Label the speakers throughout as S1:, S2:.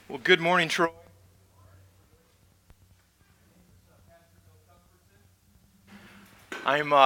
S1: Well, good morning, Troy. I'm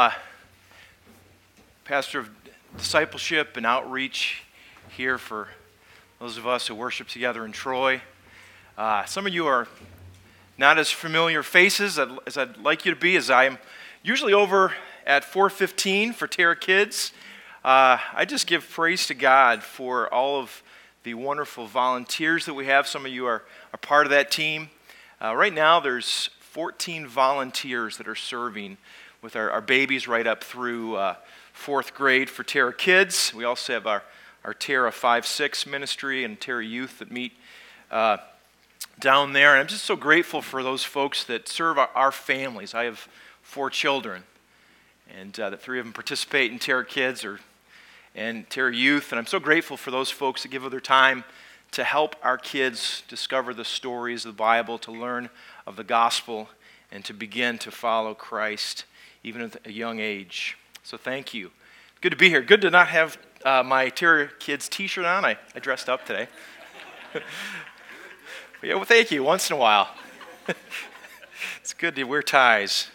S1: pastor of discipleship and outreach here for those of us who worship together in Troy. Some of you are not as familiar faces as I'd like you to be, as I'm usually over at 4:15 for Terra Kids. I just give praise to God for all of the wonderful volunteers that we have. Some of you are a part of that team. Right now, there's 14 volunteers that are serving with our babies right up through fourth grade for Terra Kids. We also have our Terra 5-6 ministry and Terra Youth that meet down there. And I'm just so grateful for those folks that serve our families. I have 4 children, and the 3 of them participate in Terra Kids and Terra Youth. And I'm so grateful for those folks that give of their time to help our kids discover the stories of the Bible, to learn of the gospel, and to begin to follow Christ even at a young age. So thank you. Good to be here. Good to not have my Terra Kids t-shirt on. I dressed up today. Yeah, well, thank you. Once in a while. It's good to wear ties.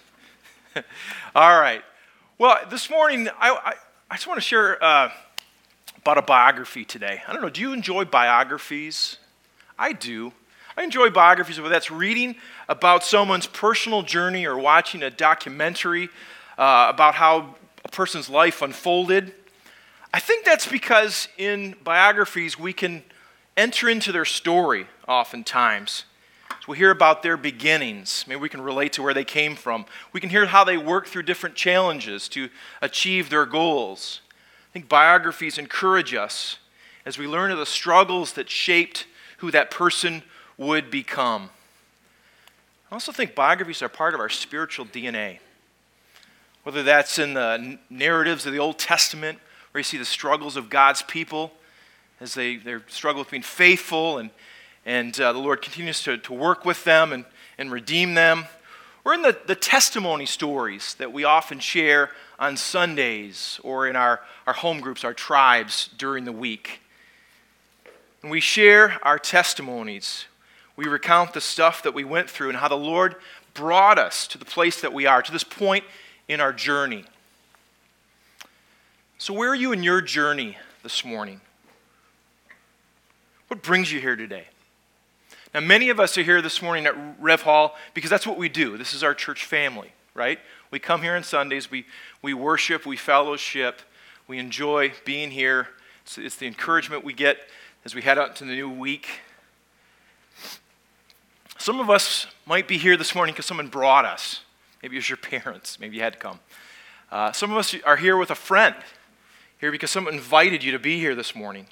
S1: All right. Well, this morning, I just want to share about a biography today. I don't know, do you enjoy biographies? I do. I enjoy biographies, whether that's reading about someone's personal journey or watching a documentary about how a person's life unfolded. I think that's because in biographies we can enter into their story oftentimes. So we hear about their beginnings. Maybe we can relate to where they came from. We can hear how they worked through different challenges to achieve their goals. I think biographies encourage us as we learn of the struggles that shaped who that person would become. I also think biographies are part of our spiritual DNA. Whether that's in the narratives of the Old Testament, where you see the struggles of God's people as they struggle with being faithful and the Lord continues to work with them and redeem them. Or in the testimony stories that we often share on Sundays or in our home groups, our tribes during the week. When we share our testimonies, we recount the stuff that we went through and how the Lord brought us to the place that we are, to this point in our journey. So where are you in your journey this morning? What brings you here today? Now, many of us are here this morning at Rev Hall because that's what we do. This is our church family, right? We come here on Sundays, we worship, we fellowship, we enjoy being here. It's the encouragement we get as we head out to the new week. Some of us might be here this morning because someone brought us. Maybe it was your parents. Maybe you had to come. Some of us are here with a friend, here because someone invited you to be here this morning.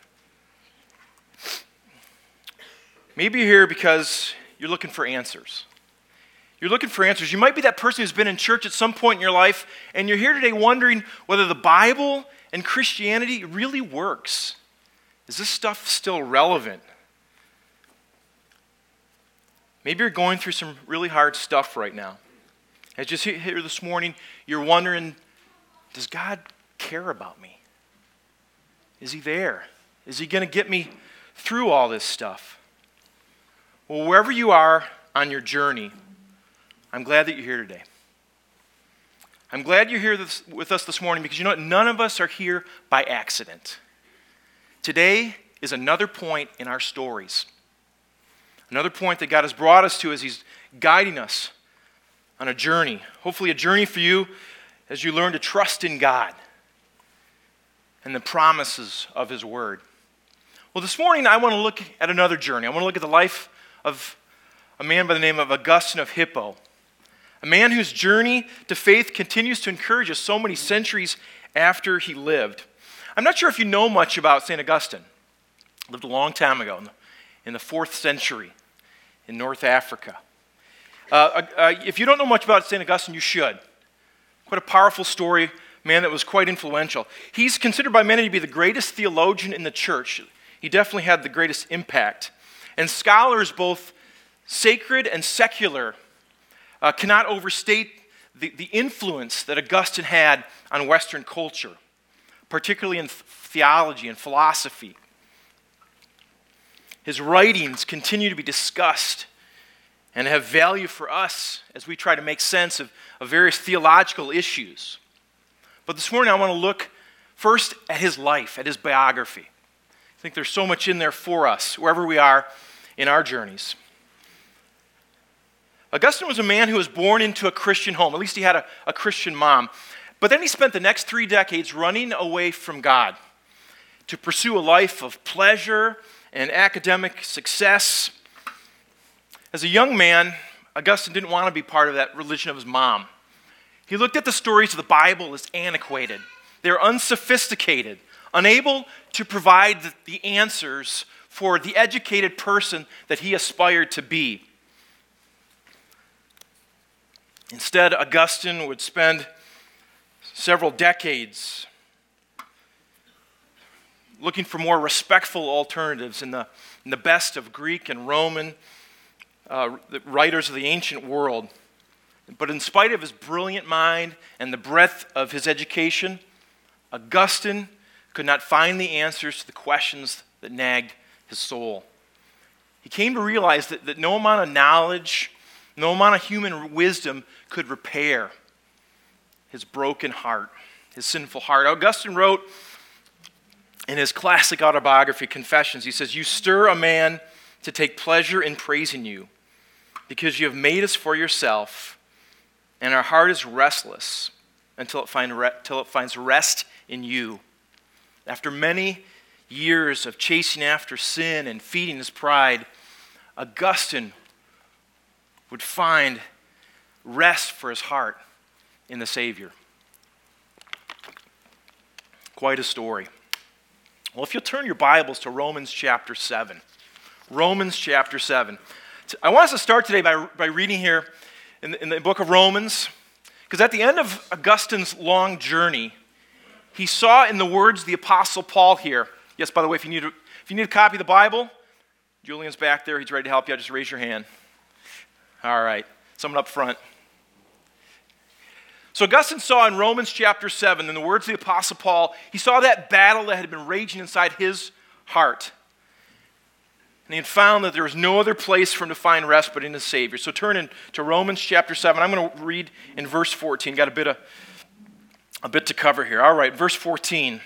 S1: Maybe you're here because you're looking for answers. You're looking for answers. You might be that person who's been in church at some point in your life, and you're here today wondering whether the Bible and Christianity really works. Is this stuff still relevant? Maybe you're going through some really hard stuff right now. As you sit here this morning, you're wondering, does God care about me? Is he there? Is he going to get me through all this stuff? Well, wherever you are on your journey, I'm glad that you're here today. I'm glad you're here with us this morning because you know what? None of us are here by accident. Today is another point in our stories. Another point that God has brought us to as he's guiding us on a journey. Hopefully a journey for you as you learn to trust in God and the promises of his word. Well, this morning I want to look at another journey. I want to look at the life of a man by the name of Augustine of Hippo. A man whose journey to faith continues to encourage us so many centuries after he lived. I'm not sure if you know much about St. Augustine. He lived a long time ago, in the 4th century in North Africa. If you don't know much about St. Augustine, you should. Quite a powerful story, man that was quite influential. He's considered by many to be the greatest theologian in the church. He definitely had the greatest impact. And scholars, both sacred and secular, cannot overstate the influence that Augustine had on Western culture, particularly in theology and philosophy. His writings continue to be discussed and have value for us as we try to make sense of various theological issues. But this morning I want to look first at his life, at his biography. I think there's so much in there for us, wherever we are in our journeys. Augustine was a man who was born into a Christian home. At least he had a Christian mom. But then he spent the next 3 decades running away from God to pursue a life of pleasure and academic success. As a young man, Augustine didn't want to be part of that religion of his mom. He looked at the stories of the Bible as antiquated. They're unsophisticated, unable to provide the answers for the educated person that he aspired to be. Instead, Augustine would spend several decades looking for more respectful alternatives in the best of Greek and Roman the writers of the ancient world. But in spite of his brilliant mind and the breadth of his education, Augustine could not find the answers to the questions that nagged his soul. He came to realize that no amount of knowledge, no amount of human wisdom could repair his broken heart, his sinful heart. Augustine wrote in his classic autobiography, Confessions, he says, "You stir a man to take pleasure in praising you, because you have made us for yourself, and our heart is restless until it finds rest in you." After many years of chasing after sin and feeding his pride, Augustine would find rest for his heart in the Savior. Quite a story. Well, if you'll turn your Bibles to Romans chapter 7. Romans chapter 7. I want us to start today by reading here in the book of Romans, because at the end of Augustine's long journey, he saw in the words of the Apostle Paul here. Yes, by the way, if you need a copy of the Bible, Julian's back there. He's ready to help you. Just raise your hand. All right. Someone up front. So Augustine saw in Romans chapter 7, in the words of the Apostle Paul, he saw that battle that had been raging inside his heart. And he had found that there was no other place for him to find rest but in the Savior. So turn to Romans chapter 7. I'm going to read in verse 14. Got a bit to cover here. All right, verse 14.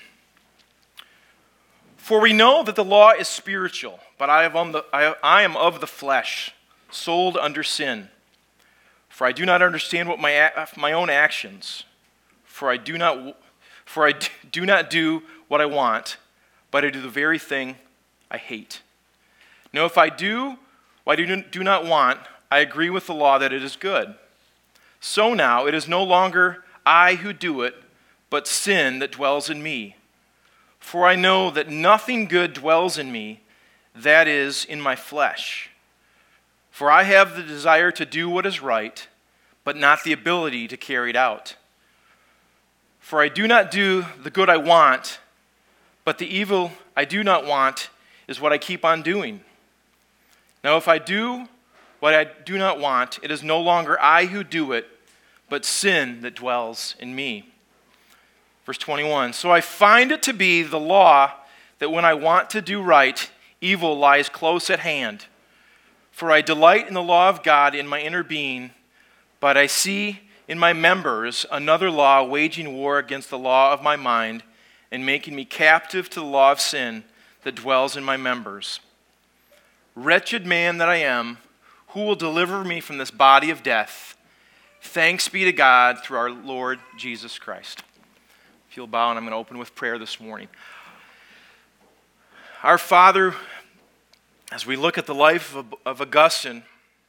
S1: "For we know that the law is spiritual, but I am of the flesh, sold under sin. For I do not understand what my own actions. For I do not do what I want, but I do the very thing I hate. Now, if I do what I do not want, I agree with the law that it is good. So now it is no longer I who do it, but sin that dwells in me. For I know that nothing good dwells in me, that is, in my flesh. For I have the desire to do what is right, but not the ability to carry it out. For I do not do the good I want, but the evil I do not want is what I keep on doing. Now if I do what I do not want, it is no longer I who do it, but sin that dwells in me." Verse 21, "So I find it to be the law that when I want to do right, evil lies close at hand. For I delight in the law of God in my inner being, but I see in my members another law waging war against the law of my mind and making me captive to the law of sin that dwells in my members. Wretched man that I am, who will deliver me from this body of death? Thanks be to God through our Lord Jesus Christ." If you'll bow, and I'm going to open with prayer this morning. Our Father, as we look at the life of Augustine,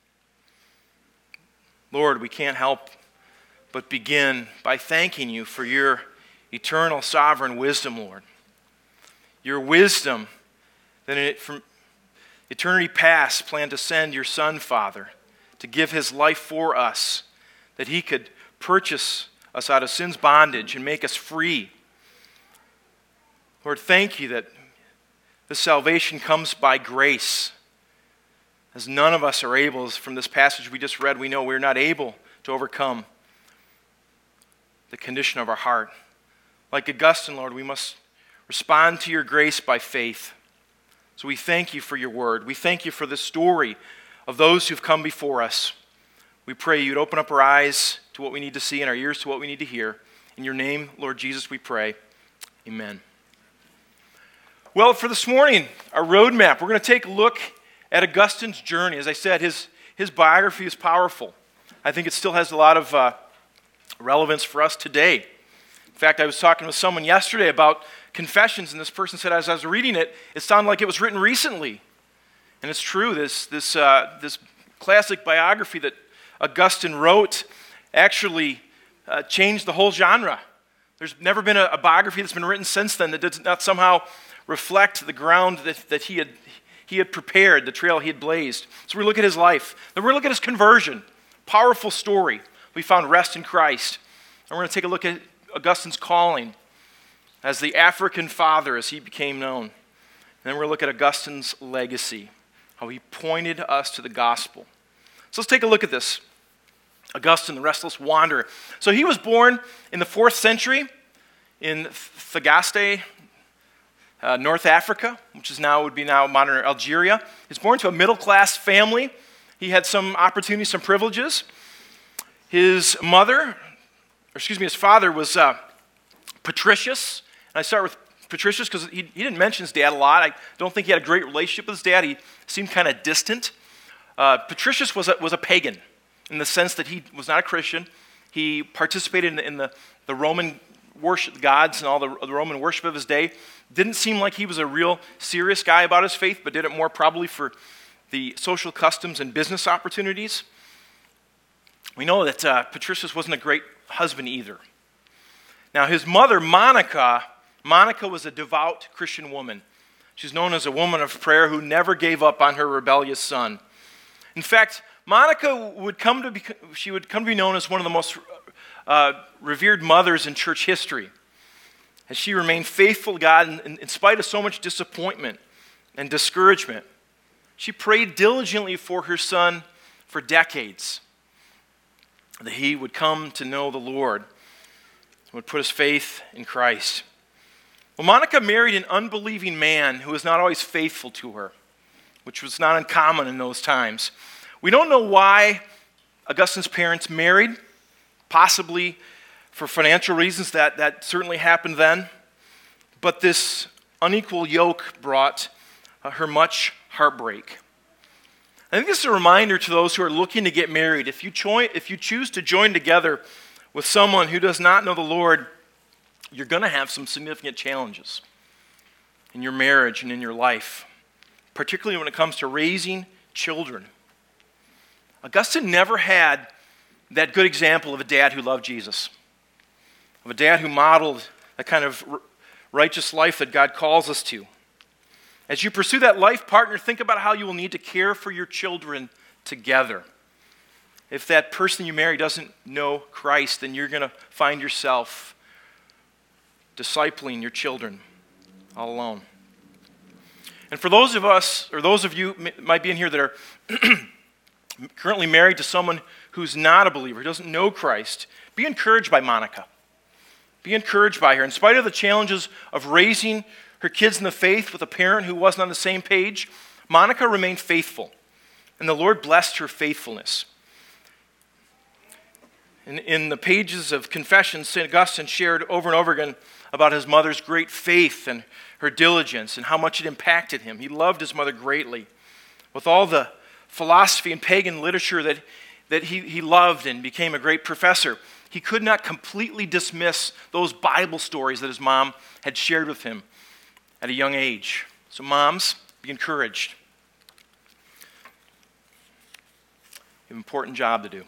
S1: Lord, we can't help but begin by thanking you for your eternal sovereign wisdom, Lord. Your wisdom that from eternity past planned to send your Son, Father, to give his life for us, that he could purchase us out of sin's bondage and make us free. Lord, thank you that this salvation comes by grace. As none of us are able, from this passage we just read, we know we're not able to overcome the condition of our heart. Like Augustine, Lord, we must respond to your grace by faith. So we thank you for your word. We thank you for the story of those who've come before us. We pray you'd open up our eyes to what we need to see and our ears to what we need to hear. In your name, Lord Jesus, we pray. Amen. Well, for this morning, our roadmap, we're going to take a look at Augustine's journey. As I said, his biography is powerful. I think it still has a lot of relevance for us today. In fact, I was talking with someone yesterday about Confessions, and this person said, as I was reading it, it sounded like it was written recently. And it's true, this classic biography that Augustine wrote actually changed the whole genre. There's never been a biography that's been written since then that does not somehow reflect the ground that he had prepared, the trail he had blazed. So we look at his life. Then we're going to look at his conversion. Powerful story. We found rest in Christ. And we're going to take a look at Augustine's calling as the African father, as he became known. And then we're going to look at Augustine's legacy, how he pointed us to the gospel. So let's take a look at this. Augustine, the restless wanderer. So he was born in the 4th century in Thagaste, North Africa, which would be now modern Algeria. He was born to a middle-class family. He had some opportunities, some privileges. His father was Patricius. And I start with Patricius because he didn't mention his dad a lot. I don't think he had a great relationship with his dad. He seemed kind of distant. Patricius was a pagan in the sense that he was not a Christian. He participated in the Roman worship, gods and all the Roman worship of his day. Didn't seem like he was a real serious guy about his faith, but did it more probably for the social customs and business opportunities. We know that Patricius wasn't a great husband either. Now his mother, Monica was a devout Christian woman. She's known as a woman of prayer who never gave up on her rebellious son. In fact, Monica would come to be known as one of the most revered mothers in church history, as she remained faithful to God in spite of so much disappointment and discouragement. She prayed diligently for her son for decades, that he would come to know the Lord, would put his faith in Christ. Well, Monica married an unbelieving man who was not always faithful to her, which was not uncommon in those times. We don't know why Augustine's parents married, possibly for financial reasons. That certainly happened then. But this unequal yoke brought her much heartbreak. I think this is a reminder to those who are looking to get married. If you choose to join together with someone who does not know the Lord, you're going to have some significant challenges in your marriage and in your life, particularly when it comes to raising children. Augustine never had that good example of a dad who loved Jesus, of a dad who modeled the kind of righteous life that God calls us to. As you pursue that life partner, think about how you will need to care for your children together. If that person you marry doesn't know Christ, then you're going to find yourself discipling your children all alone. And for those of us, or those of you might be in here that are currently married to someone who's not a believer, who doesn't know Christ, be encouraged by Monica. Be encouraged by her. In spite of the challenges of raising her kids in the faith with a parent who wasn't on the same page, Monica remained faithful, and the Lord blessed her faithfulness. In the pages of Confessions, St. Augustine shared over and over again about his mother's great faith and her diligence and how much it impacted him. He loved his mother greatly. With all the philosophy and pagan literature that he loved and became a great professor, he could not completely dismiss those Bible stories that his mom had shared with him at a young age. So moms, be encouraged. You have an important job to do.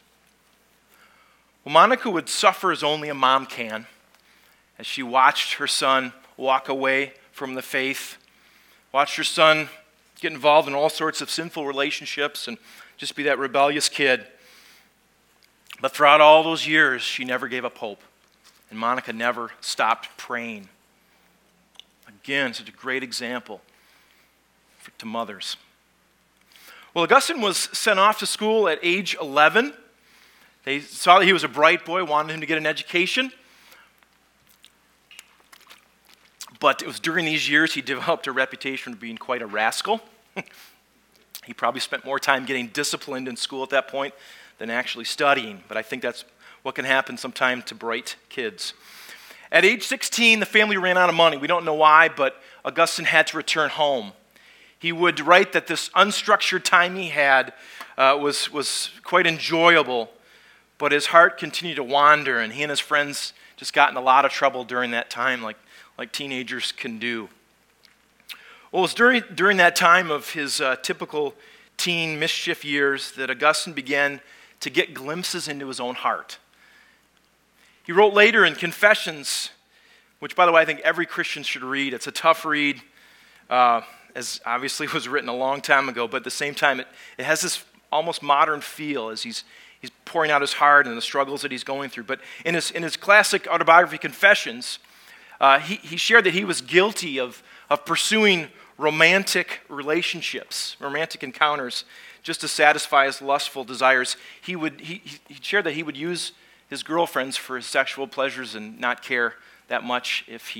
S1: Well, Monica would suffer as only a mom can as she watched her son walk away from the faith, watched her son get involved in all sorts of sinful relationships and just be that rebellious kid. But throughout all those years, she never gave up hope. And Monica never stopped praying. Again, such a great example to mothers. Well, Augustine was sent off to school at age 11. They saw that he was a bright boy, wanted him to get an education. But it was during these years he developed a reputation for being quite a rascal. He probably spent more time getting disciplined in school at that point than actually studying. But I think that's what can happen sometime to bright kids. At age 16, the family ran out of money. We don't know why, but Augustine had to return home. He would write that this unstructured time he had was quite enjoyable, but his heart continued to wander, and he and his friends just got in a lot of trouble during that time, like teenagers can do. Well, it was during that time of his typical teen mischief years that Augustine began to get glimpses into his own heart. He wrote later in Confessions, which, by the way, I think every Christian should read. It's a tough read, as obviously was written a long time ago, but at the same time, it has this almost modern feel as he's pouring out his heart and the struggles that he's going through. But in his classic autobiography, Confessions, he shared that he was guilty of pursuing romantic relationships, romantic encounters, just to satisfy his lustful desires. He shared that he would use his girlfriends for his sexual pleasures and not care that much if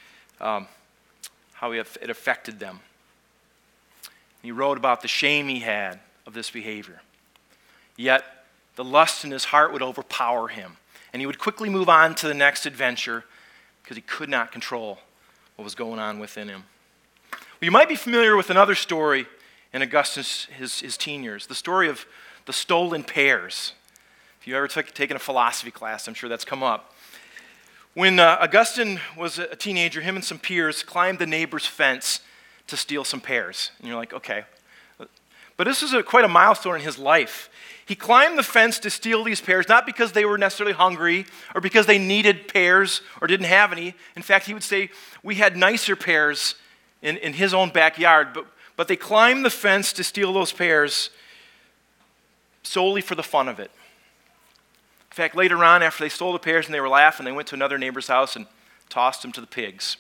S1: how it affected them. He wrote about the shame he had of this behavior. Yet, the lust in his heart would overpower him, and he would quickly move on to the next adventure because he could not control what was going on within him. Well, you might be familiar with another story in Augustine's his teen years, the story of the stolen pears. If you ever taken a philosophy class, I'm sure that's come up. When Augustine was a teenager, him and some peers climbed the neighbor's fence to steal some pears. And you're like, okay. But this is quite a milestone in his life. He climbed the fence to steal these pears, not because they were necessarily hungry or because they needed pears or didn't have any. In fact, he would say we had nicer pears in his own backyard, but they climbed the fence to steal those pears solely for the fun of it. In fact, later on, after they stole the pears and they were laughing, they went to another neighbor's house and tossed them to the pigs.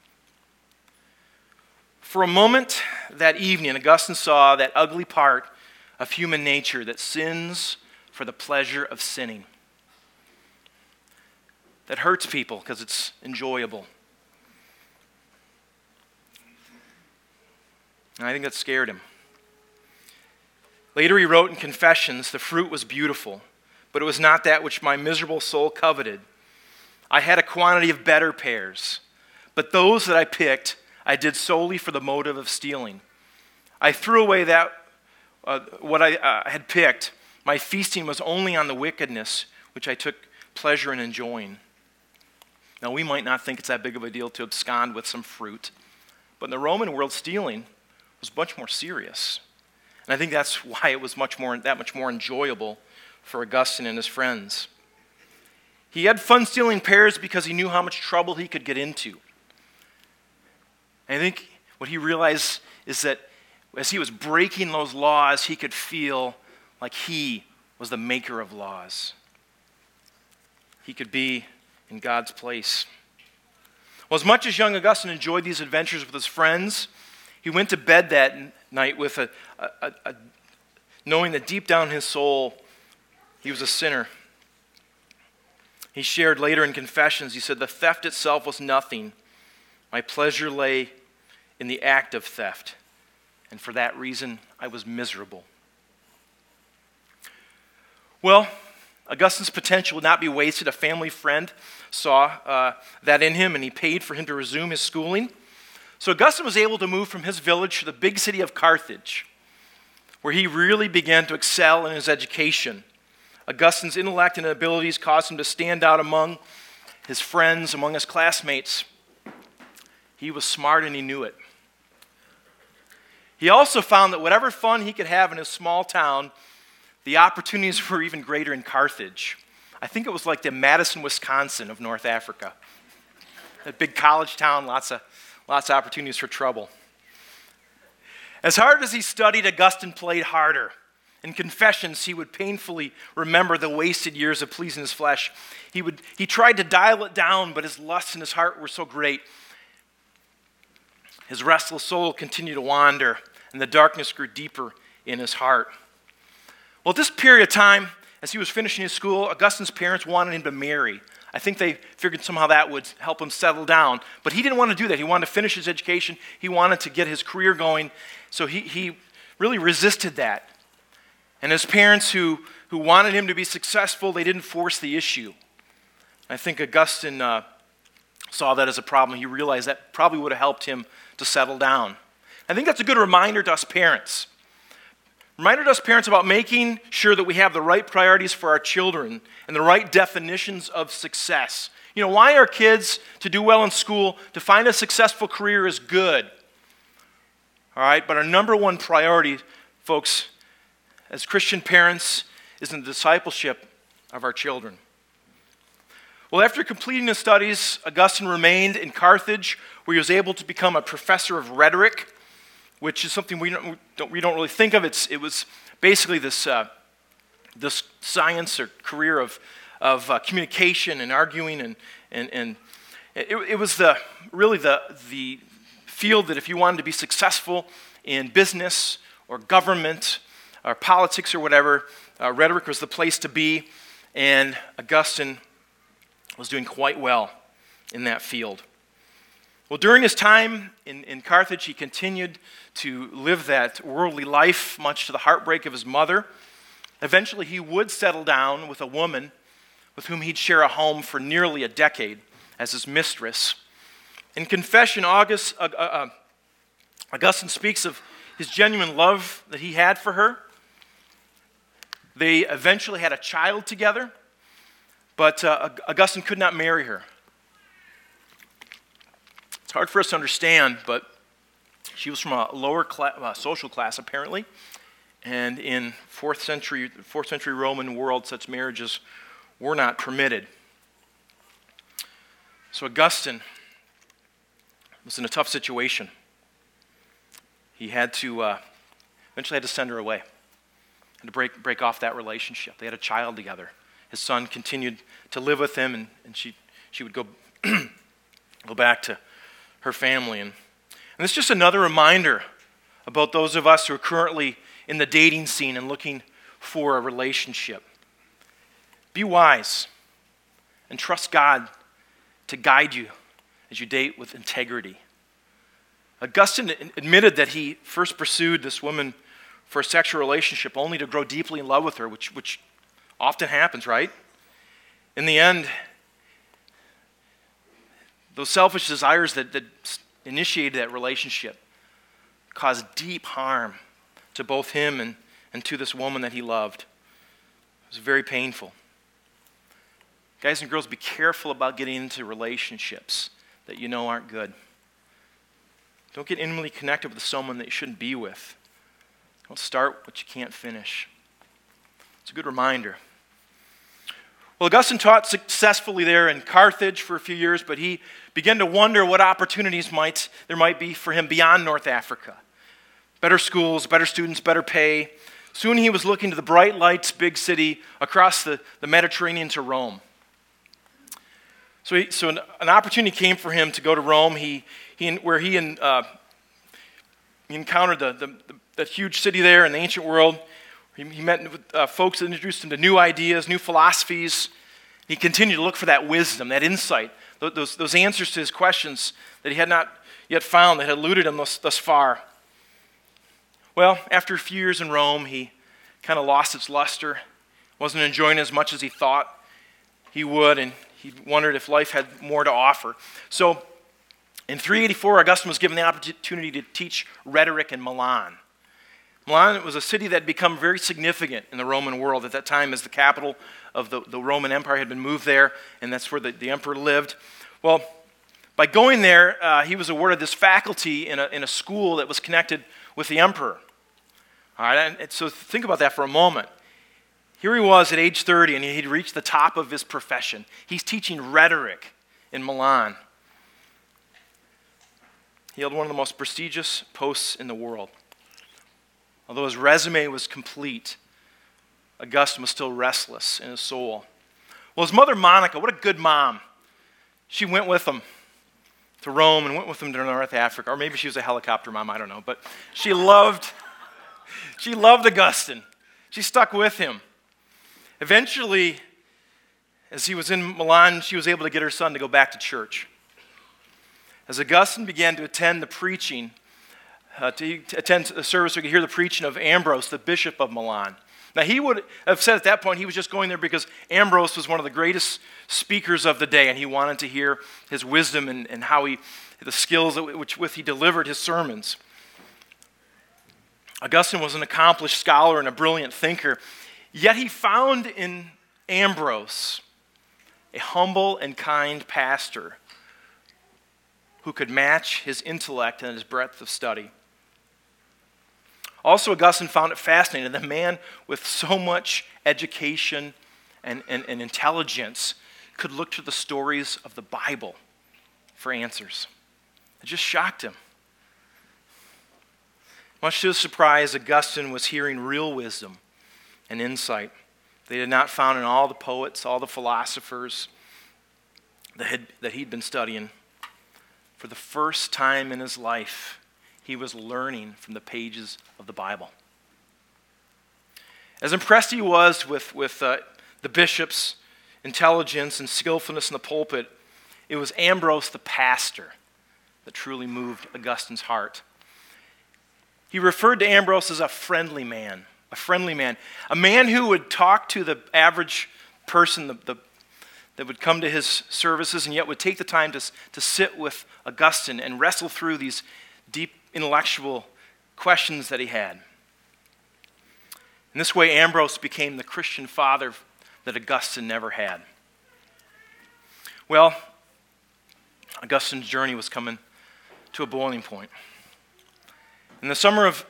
S1: For a moment that evening, Augustine saw that ugly part of human nature that sins for the pleasure of sinning, that hurts people because it's enjoyable. And I think that scared him. Later he wrote in Confessions, "The fruit was beautiful, but it was not that which my miserable soul coveted. I had a quantity of better pears, but those that I picked, I did solely for the motive of stealing. I threw away what I had picked. My feasting was only on the wickedness, which I took pleasure in enjoying." Now, we might not think it's that big of a deal to abscond with some fruit, but in the Roman world, stealing was much more serious. And I think that's why it was that much more enjoyable for Augustine and his friends. He had fun stealing pears because he knew how much trouble he could get into. And I think what he realized is that as he was breaking those laws, he could feel like he was the maker of laws. He could be in God's place. Well, as much as young Augustine enjoyed these adventures with his friends, he went to bed that night with knowing that deep down in his soul, he was a sinner. He shared later in Confessions, he said, "The theft itself was nothing. My pleasure lay in the act of theft, and for that reason, I was miserable." Well, Augustine's potential would not be wasted. A family friend saw that in him, and he paid for him to resume his schooling. So Augustine was able to move from his village to the big city of Carthage, where he really began to excel in his education. Augustine's intellect and abilities caused him to stand out among his friends, among his classmates. He was smart and he knew it. He also found that whatever fun he could have in his small town, the opportunities were even greater in Carthage. I think it was like the Madison, Wisconsin of North Africa. That big college town, lots of opportunities for trouble. As hard as he studied, Augustine played harder. In Confessions, he would painfully remember the wasted years of pleasing his flesh. He tried to dial it down, but his lust and his heart were so great. His restless soul continued to wander, and the darkness grew deeper in his heart. Well, at this period of time, as he was finishing his school, Augustine's parents wanted him to marry. I think they figured somehow that would help him settle down. But he didn't want to do that. He wanted to finish his education. He wanted to get his career going. So he really resisted that. And his parents who wanted him to be successful, they didn't force the issue. I think Augustine saw that as a problem. He realized that probably would have helped him to settle down. I think that's a good reminder to us parents. Reminder to us parents about making sure that we have the right priorities for our children and the right definitions of success. You know, why are kids to do well in school, to find a successful career is good. All right, but our number one priority, folks, as Christian parents, is in the discipleship of our children. Well, after completing his studies, Augustine remained in Carthage, where he was able to become a professor of rhetoric, which is something we don't really think of. It was basically this science or career of communication and arguing, and it was really the field that if you wanted to be successful in business or government or politics or whatever, rhetoric was the place to be, and Augustine was doing quite well in that field. Well, during his time in Carthage, he continued to live that worldly life, much to the heartbreak of his mother. Eventually, he would settle down with a woman with whom he'd share a home for nearly a decade as his mistress. In confession, Augustine speaks of his genuine love that he had for her. They eventually had a child together, but Augustine could not marry her. It's hard for us to understand, but she was from a lower social class, apparently, and in fourth century Roman world, such marriages were not permitted. So Augustine was in a tough situation. He had to eventually had to send her away, and to break off that relationship. They had a child together. His son continued to live with him, and she would go go back to her family. And it's just another reminder about those of us who are currently in the dating scene and looking for a relationship. Be wise and trust God to guide you as you date with integrity. Augustine admitted that he first pursued this woman for a sexual relationship only to grow deeply in love with her, which often happens, right? In the end, those selfish desires that initiated that relationship caused deep harm to both him and to this woman that he loved. It was very painful. Guys and girls, be careful about getting into relationships that you know aren't good. Don't get intimately connected with someone that you shouldn't be with. Don't start what you can't finish. It's a good reminder. Well, Augustine taught successfully there in Carthage for a few years, but he began to wonder what opportunities there might be for him beyond North Africa. Better schools, better students, better pay. Soon he was looking to the bright lights, big city, across the Mediterranean to Rome. So an opportunity came for him to go to Rome. He encountered that huge city there in the ancient world. He met with folks that introduced him to new ideas, new philosophies. He continued to look for that wisdom, that insight, those answers to his questions that he had not yet found, that had eluded him thus far. Well, after a few years in Rome, he kind of lost its luster, wasn't enjoying it as much as he thought he would, and he wondered if life had more to offer. So in 384, Augustine was given the opportunity to teach rhetoric in Milan. Milan was a city that had become very significant in the Roman world at that time, as the capital of the Roman Empire had been moved there, and that's where the emperor lived. Well, by going there, he was awarded this faculty in a school that was connected with the emperor. All right, and so think about that for a moment. Here he was at age 30, and he'd reached the top of his profession. He's teaching rhetoric in Milan. He held one of the most prestigious posts in the world. Although his resume was complete, Augustine was still restless in his soul. Well, his mother, Monica, what a good mom. She went with him to Rome and went with him to North Africa. Or maybe she was a helicopter mom, I don't know. But she loved Augustine. She stuck with him. Eventually, as he was in Milan, she was able to get her son to go back to church. As Augustine began to attend the preaching, to attend the service, we could hear the preaching of Ambrose, the bishop of Milan. Now, he would have said at that point he was just going there because Ambrose was one of the greatest speakers of the day, and he wanted to hear his wisdom and how the skills with he delivered his sermons. Augustine was an accomplished scholar and a brilliant thinker, yet he found in Ambrose a humble and kind pastor who could match his intellect and his breadth of study. Also, Augustine found it fascinating that a man with so much education and intelligence could look to the stories of the Bible for answers. It just shocked him. Much to his surprise, Augustine was hearing real wisdom and insight they had not found in all the poets, all the philosophers that he'd been studying. For the first time in his life, he was learning from the pages of the Bible. As impressed he was with the bishop's intelligence and skillfulness in the pulpit, it was Ambrose the pastor that truly moved Augustine's heart. He referred to Ambrose as a friendly man, a man who would talk to the average person that would come to his services and yet would take the time to sit with Augustine and wrestle through these deep intellectual questions that he had. In this way, Ambrose became the Christian father that Augustine never had. Well, Augustine's journey was coming to a boiling point. In the summer of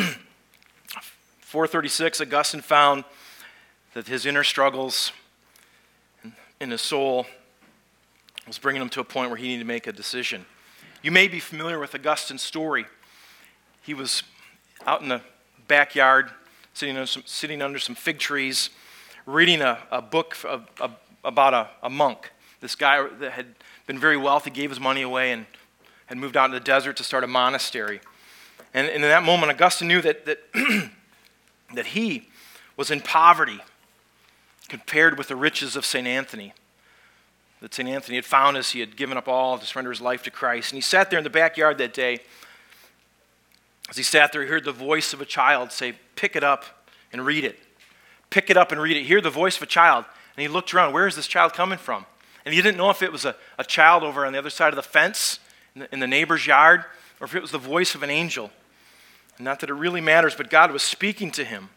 S1: 436, Augustine found that his inner struggles in his soul was bringing him to a point where he needed to make a decision. You may be familiar with Augustine's story. He was out in the backyard, sitting under some fig trees, reading a book about a monk. This guy that had been very wealthy, gave his money away, and had moved out in the desert to start a monastery. And in that moment, Augustine knew that that he was in poverty compared with the riches of St. Anthony. That St. Anthony had found as he had given up all to surrender his life to Christ. And he sat there in the backyard that day. As he sat there, he heard the voice of a child say, "Pick it up and read it. Pick it up and read it." He heard the voice of a child. And he looked around, where is this child coming from? And he didn't know if it was a child over on the other side of the fence in the neighbor's yard, or if it was the voice of an angel. And not that it really matters, but God was speaking to him.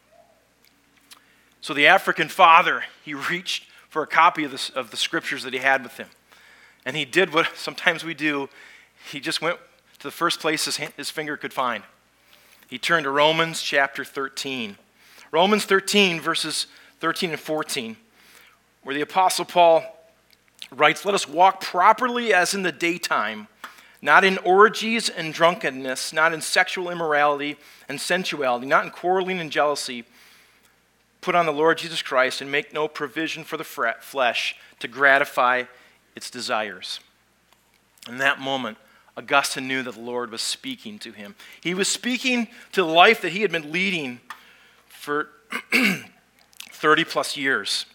S1: So the African father, he reached for a copy of the scriptures that he had with him. And he did what sometimes we do. He just went to the first place his finger could find. He turned to Romans chapter 13. Romans 13, verses 13 and 14, where the Apostle Paul writes, "Let us walk properly as in the daytime, not in orgies and drunkenness, not in sexual immorality and sensuality, not in quarreling and jealousy. Put on the Lord Jesus Christ and make no provision for the flesh to gratify its desires." In that moment, Augustine knew that the Lord was speaking to him. He was speaking to the life that he had been leading for 30 plus years.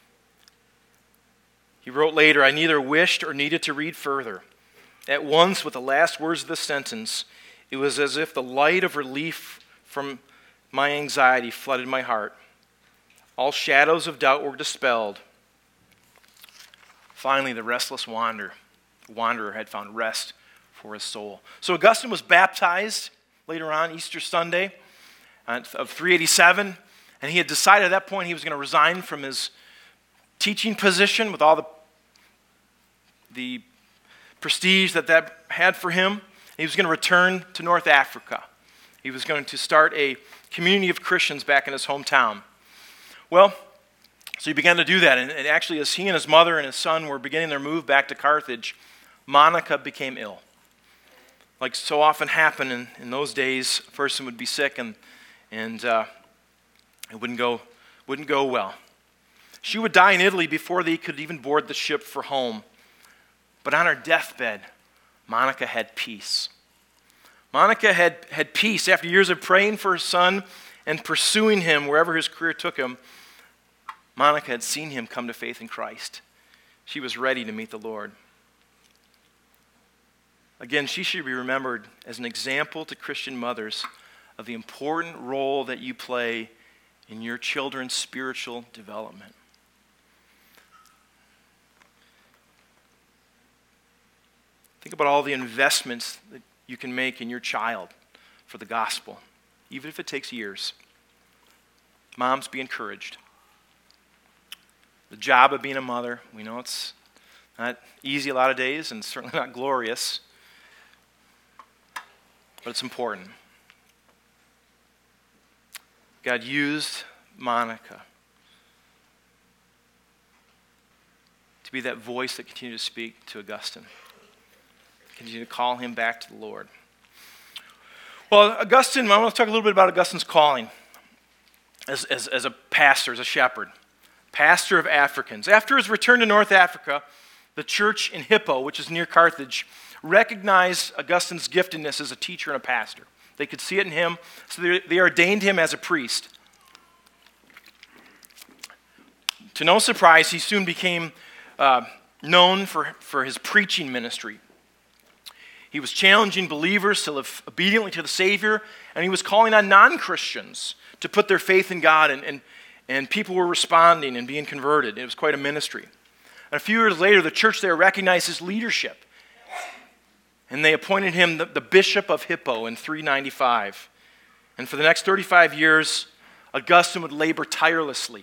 S1: He wrote later, "I neither wished or needed to read further. At once, with the last words of the sentence, it was as if the light of relief from my anxiety flooded my heart. All shadows of doubt were dispelled. Finally, the restless wanderer had found rest for his soul." So Augustine was baptized later on, Easter Sunday of 387, and he had decided at that point he was going to resign from his teaching position with all the prestige that had for him. He was going to return to North Africa. He was going to start a community of Christians back in his hometown. Well, so he began to do that, and actually as he and his mother and his son were beginning their move back to Carthage, Monica became ill. Like so often happened in those days, a person would be sick and it wouldn't go well. She would die in Italy before they could even board the ship for home. But on her deathbed, Monica had peace. Monica had peace after years of praying for her son and pursuing him wherever his career took him. Monica had seen him come to faith in Christ. She was ready to meet the Lord. Again, she should be remembered as an example to Christian mothers of the important role that you play in your children's spiritual development. Think about all the investments that you can make in your child for the gospel, even if it takes years. Moms, be encouraged. The job of being a mother, we know it's not easy a lot of days and certainly not glorious, but it's important. God used Monica to be that voice that continued to speak to Augustine, continue to call him back to the Lord. Well, Augustine, I want to talk a little bit about Augustine's calling as a pastor, as a shepherd, pastor of Africans. After his return to North Africa, the church in Hippo, which is near Carthage, recognized Augustine's giftedness as a teacher and a pastor. They could see it in him, so they ordained him as a priest. To no surprise, he soon became known for his preaching ministry. He was challenging believers to live obediently to the Savior, and he was calling on non-Christians to put their faith in God, and people were responding and being converted. It was quite a ministry. And a few years later, the church there recognized his leadership, and they appointed him the Bishop of Hippo in 395. And for the next 35 years, Augustine would labor tirelessly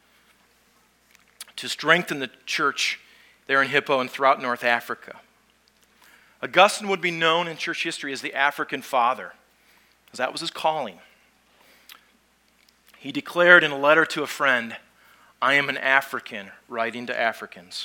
S1: to strengthen the church there in Hippo and throughout North Africa. Augustine would be known in church history as the African Father, because that was his calling. He declared in a letter to a friend, "I am an African, writing to Africans."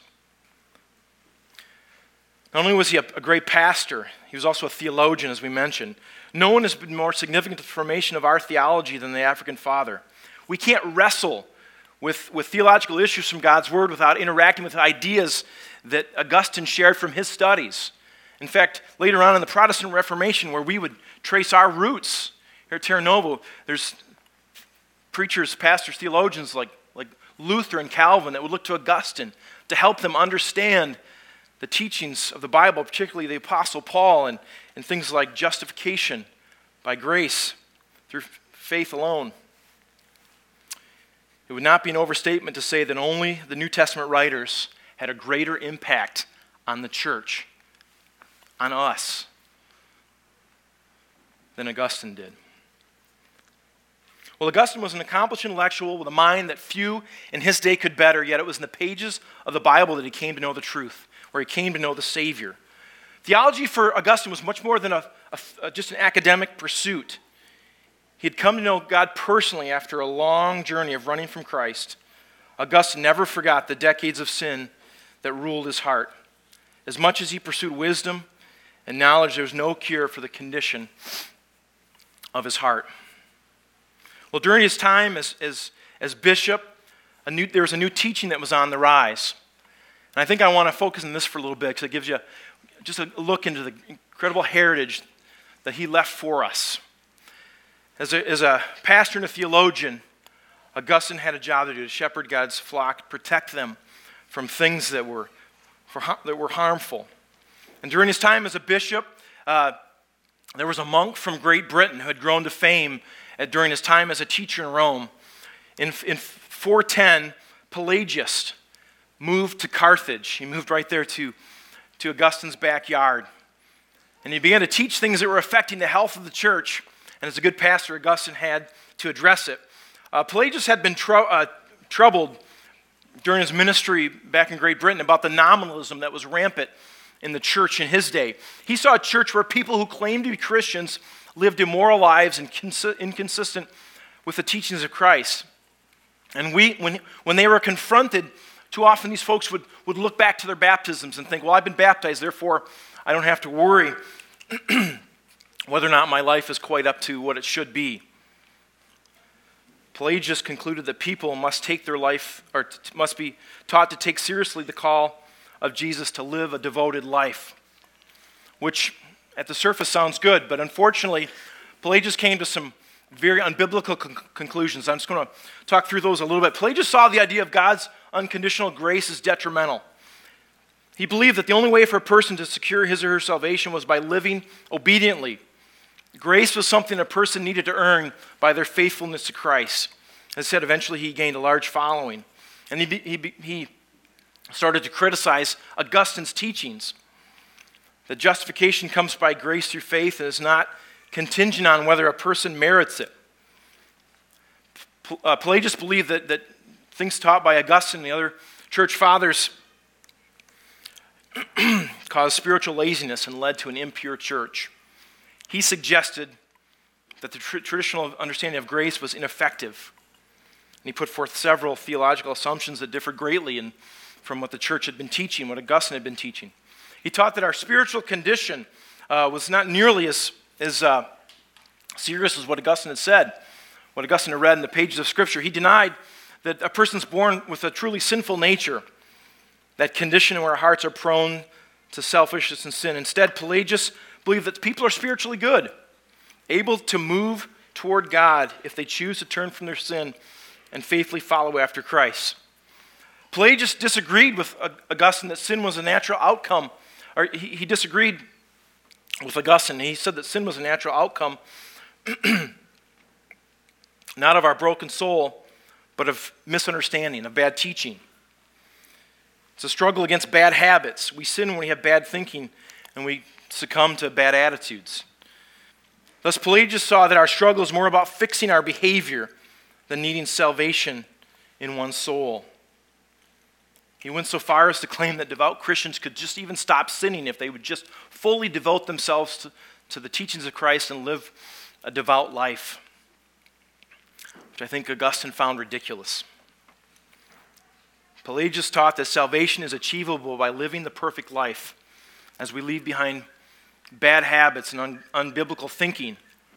S1: Not only was he a great pastor, he was also a theologian, as we mentioned. No one has been more significant to the formation of our theology than the African Father. We can't wrestle with theological issues from God's Word without interacting with ideas that Augustine shared from his studies. In fact, later on in the Protestant Reformation, where we would trace our roots here at Terra Nova, there's preachers, pastors, theologians like Luther and Calvin that would look to Augustine to help them understand the teachings of the Bible, particularly the Apostle Paul, and things like justification by grace through faith alone. It would not be an overstatement to say that only the New Testament writers had a greater impact on the church, on us, than Augustine did. Well, Augustine was an accomplished intellectual with a mind that few in his day could better, yet it was in the pages of the Bible that he came to know the truth, where he came to know the Savior. Theology for Augustine was much more than just an academic pursuit. He had come to know God personally after a long journey of running from Christ. Augustine never forgot the decades of sin that ruled his heart. As much as he pursued wisdom and knowledge, there was no cure for the condition of his heart. Well, during his time as bishop, there was a new teaching that was on the rise. And I think I want to focus on this for a little bit because it gives you just a look into the incredible heritage that he left for us. As a pastor and a theologian, Augustine had a job to do, to shepherd God's flock, protect them from things that were harmful. And during his time as a bishop, there was a monk from Great Britain who had grown to fame during his time as a teacher in Rome. In 410, Pelagius moved to Carthage. He moved right there to Augustine's backyard. And he began to teach things that were affecting the health of the church. And as a good pastor, Augustine had to address it. Pelagius had been troubled during his ministry back in Great Britain about the nominalism that was rampant in the church in his day. He saw a church where people who claimed to be Christians lived immoral lives and inconsistent with the teachings of Christ. And when they were confronted, too often these folks would look back to their baptisms and think, well, I've been baptized, therefore I don't have to worry whether or not my life is quite up to what it should be. Pelagius concluded that people must take their life, or must be taught to take seriously the call of Jesus to live a devoted life, which at the surface sounds good, but unfortunately, Pelagius came to some very unbiblical conclusions. I'm just going to talk through those a little bit. Pelagius saw the idea of God's unconditional grace as detrimental. He believed that the only way for a person to secure his or her salvation was by living obediently. Grace was something a person needed to earn by their faithfulness to Christ. As I said, eventually he gained a large following. And he started to criticize Augustine's teachings. That justification comes by grace through faith and is not contingent on whether a person merits it. Pelagius believed that things taught by Augustine and the other church fathers caused spiritual laziness and led to an impure church. He suggested that the traditional understanding of grace was ineffective. And he put forth several theological assumptions that differed greatly from what the church had been teaching, what Augustine had been teaching. He taught that our spiritual condition was not nearly as serious as what Augustine had said, what Augustine had read in the pages of Scripture. He denied that a person's born with a truly sinful nature, that condition where our hearts are prone to selfishness and sin. Instead, Pelagius believed that people are spiritually good, able to move toward God if they choose to turn from their sin and faithfully follow after Christ. Pelagius disagreed with Augustine that sin was a natural outcome, or he disagreed with Augustine. He said that sin was a natural outcome, not of our broken soul, but of misunderstanding, of bad teaching. It's a struggle against bad habits. We sin when we have bad thinking, and we succumb to bad attitudes. Thus, Pelagius saw that our struggle is more about fixing our behavior than needing salvation in one's soul. He went so far as to claim that devout Christians could just even stop sinning if they would just fully devote themselves to the teachings of Christ and live a devout life, which I think Augustine found ridiculous. Pelagius taught that salvation is achievable by living the perfect life as we leave behind bad habits and unbiblical thinking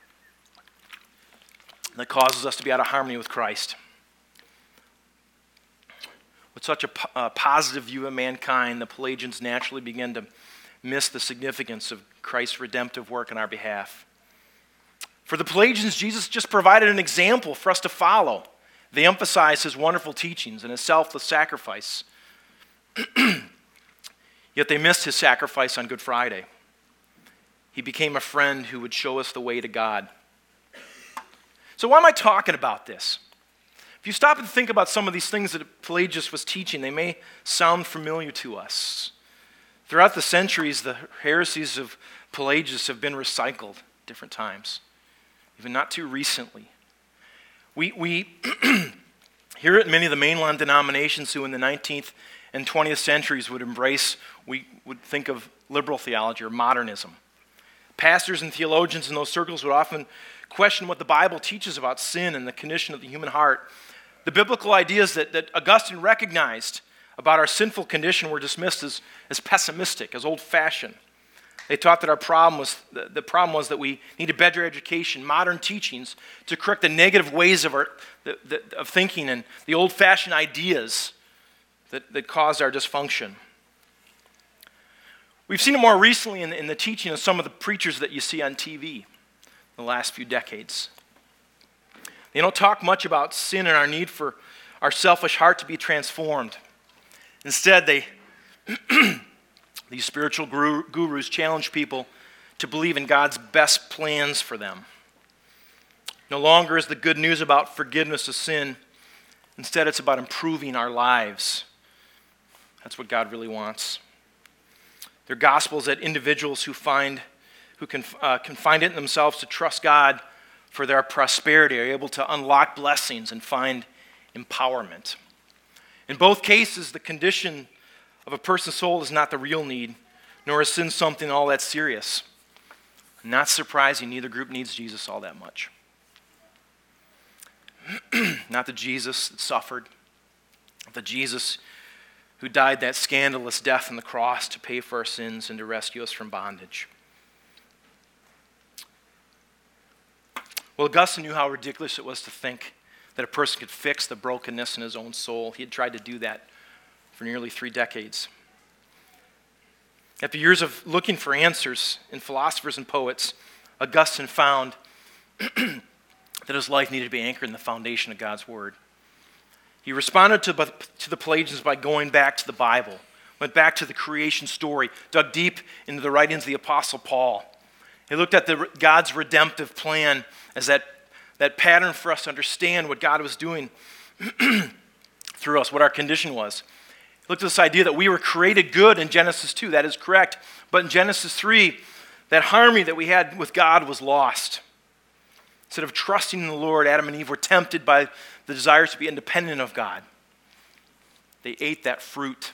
S1: that causes us to be out of harmony with Christ. With such a positive view of mankind, the Pelagians naturally began to miss the significance of Christ's redemptive work on our behalf. For the Pelagians, Jesus just provided an example for us to follow. They emphasized his wonderful teachings and his selfless sacrifice. Yet they missed his sacrifice on Good Friday. He became a friend who would show us the way to God. So why am I talking about this? If you stop and think about some of these things that Pelagius was teaching, they may sound familiar to us. Throughout the centuries, the heresies of Pelagius have been recycled different times, even not too recently. We hear it in many of the mainline denominations who in the 19th and 20th centuries would embrace, we would think of liberal theology or modernism. Pastors and theologians in those circles would often question what the Bible teaches about sin and the condition of the human heart. The biblical ideas that Augustine recognized about our sinful condition were dismissed as pessimistic, as old-fashioned. They taught that the problem was that we needed better education, modern teachings to correct the negative ways of thinking and the old-fashioned ideas that caused our dysfunction. We've seen it more recently in the teaching of some of the preachers that you see on TV in the last few decades. They don't talk much about sin and our need for our selfish heart to be transformed. Instead, these spiritual gurus challenge people to believe in God's best plans for them. No longer is the good news about forgiveness of sin. Instead, it's about improving our lives. That's what God really wants. They're gospels that individuals who can find it in themselves to trust God for their prosperity are able to unlock blessings and find empowerment. In both cases, the condition of a person's soul is not the real need, nor is sin something all that serious. Not surprising, neither group needs Jesus all that much. Not the Jesus that suffered, the Jesus who died that scandalous death on the cross to pay for our sins and to rescue us from bondage. Well, Augustine knew how ridiculous it was to think that a person could fix the brokenness in his own soul. He had tried to do that for nearly 3 decades. After years of looking for answers in philosophers and poets, Augustine found that his life needed to be anchored in the foundation of God's word. He responded to the Pelagians by going back to the Bible, went back to the creation story, dug deep into the writings of the Apostle Paul. He looked at God's redemptive plan as that pattern for us to understand what God was doing through us, what our condition was. He looked at this idea that we were created good in Genesis 2. That is correct. But in Genesis 3, that harmony that we had with God was lost. Instead of trusting in the Lord, Adam and Eve were tempted by the desires to be independent of God. They ate that fruit.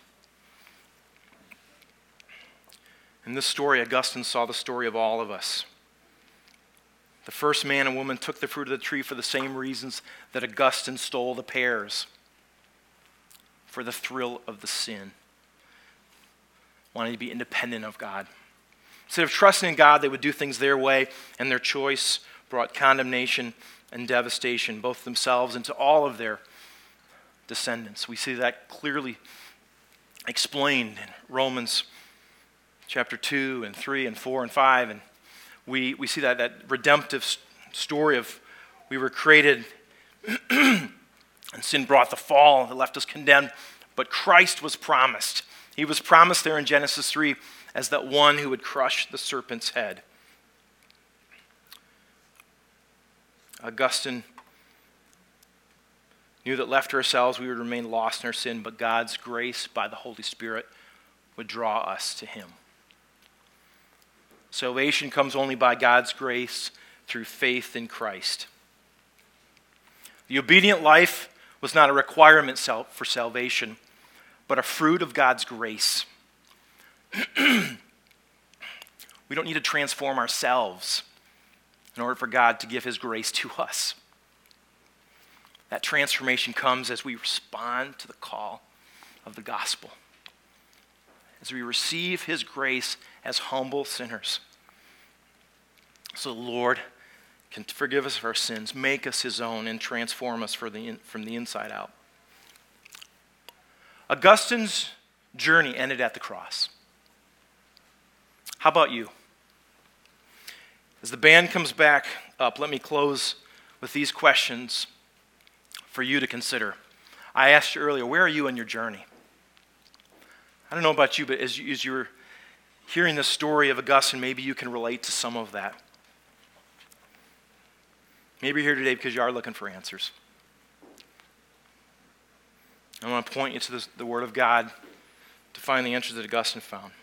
S1: In this story, Augustine saw the story of all of us. The first man and woman took the fruit of the tree for the same reasons that Augustine stole the pears. For the thrill of the sin. Wanting to be independent of God. Instead of trusting in God, they would do things their way, and their choice brought condemnation and devastation, both themselves and to all of their descendants. We see that clearly explained in Romans chapter 2 and 3 and 4 and 5. And we see that redemptive story of we were created and sin brought the fall that left us condemned. But Christ was promised. He was promised there in Genesis 3 as that one who would crush the serpent's head. Augustine knew that left to ourselves we would remain lost in our sin, but God's grace by the Holy Spirit would draw us to him. Salvation comes only by God's grace through faith in Christ. The obedient life was not a requirement for salvation, but a fruit of God's grace. We don't need to transform ourselves in order for God to give his grace to us. That transformation comes as we respond to the call of the gospel, as we receive his grace as humble sinners. So the Lord can forgive us of our sins, make us his own, and transform us from the inside out. Augustine's journey ended at the cross. How about you? As the band comes back up, let me close with these questions for you to consider. I asked you earlier, where are you in your journey? I don't know about you, but as you're hearing the story of Augustine, maybe you can relate to some of that. Maybe you're here today because you are looking for answers. I want to point you to the Word of God to find the answers that Augustine found.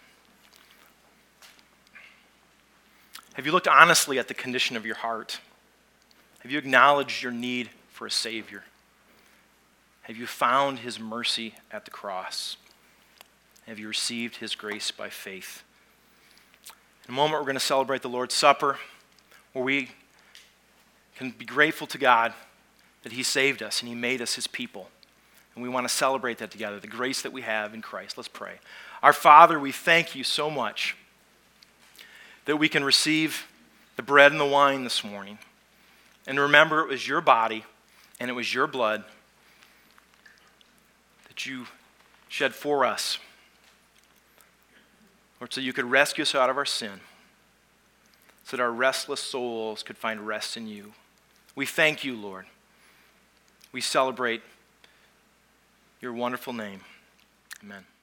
S1: Have you looked honestly at the condition of your heart? Have you acknowledged your need for a Savior? Have you found his mercy at the cross? Have you received his grace by faith? In a moment, we're going to celebrate the Lord's Supper, where we can be grateful to God that he saved us and he made us his people. And we want to celebrate that together, the grace that we have in Christ. Let's pray. Our Father, we thank you so much that we can receive the bread and the wine this morning. And remember, it was your body and it was your blood that you shed for us, Lord, so you could rescue us out of our sin, so that our restless souls could find rest in you. We thank you, Lord. We celebrate your wonderful name. Amen.